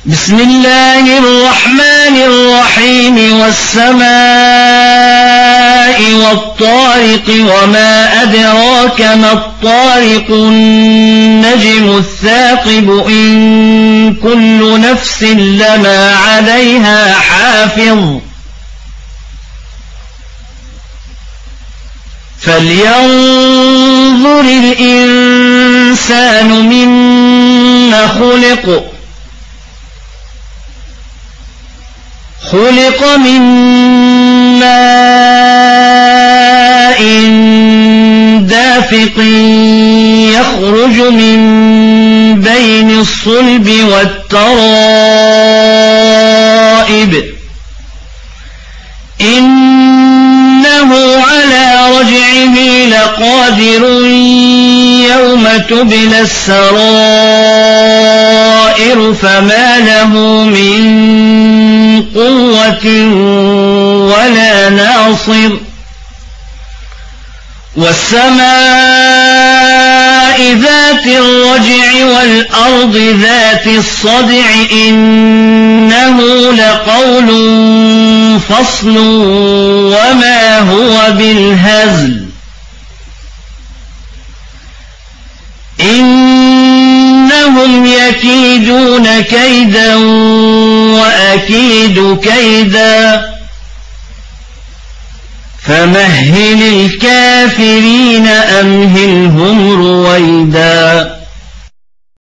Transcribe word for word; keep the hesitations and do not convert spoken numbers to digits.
بسم الله الرحمن الرحيم والسماء والطارق وما أدراك ما الطارق النجم الثاقب إن كل نفس لما عليها حافظ فلينظر الإنسان مما خلق خلق من ماء دافق يخرج من بين الصلب والترائب إنه على رجعه لقادر يوم تبلى السرائر فما له من قوة ولا ناصر والسماء ذات الرجع والأرض ذات الصدع إنه لقول فصل وما هو بالهزل إنهم يكيدون كيدا وأكيد كيدا فمهل الكافرين أمهلهم رويدا